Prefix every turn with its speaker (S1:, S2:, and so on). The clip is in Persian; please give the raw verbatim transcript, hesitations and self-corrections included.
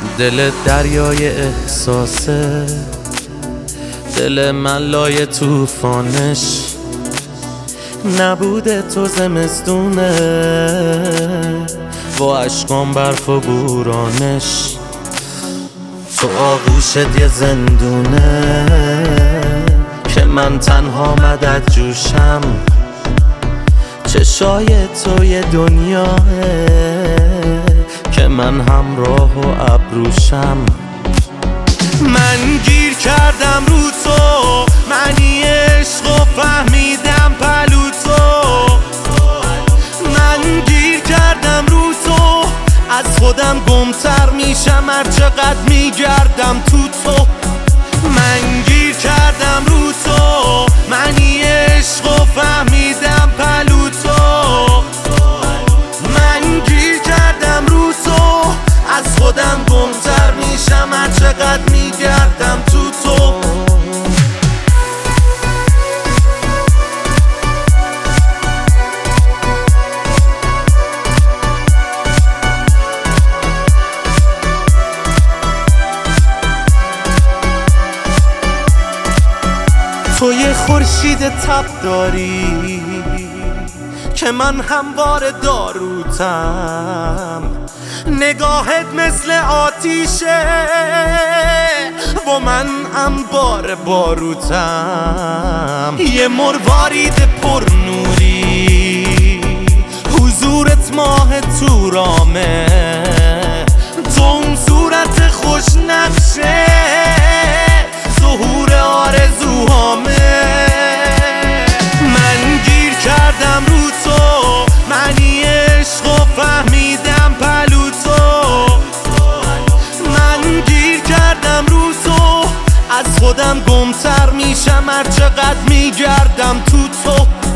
S1: دل دریای احساسه، دل من لای توفانش، نبوده تو زمستونه با عشقام برف و بورانش. تو آغوشت یه زندونه که من تنها مدد جوشم، چشای تو یه دنیاه که من همراه و ابروشم. من گیر کردم رو تو، معنی عشق و فهمیدم پلو تو. من گیر کردم رو تو، از خودم گمتر میشم هر چقدر میگردم تو تو. من گیر کردم رو تو، معنی عشق و فهمیدم پلو تو. من گیر کردم رو تو، از خودم گمتر میشم هر چقدر میگردم تو تو. تو یه خورشید تب داری که من هموار داروتم، نگاهت مثل آتیشه و من انبار باروتم. یه مروارید پر نوری، حضورت ماه تورامه، تو اون صورت خوش نقشه، ظهور آرزوهامه. من گیر کردم رو تو، معنی عشق و فهمیدم پلو تو. من گیر کردم رو تو، از خودم گمتر میشم هر چقدر میگردم تو تو.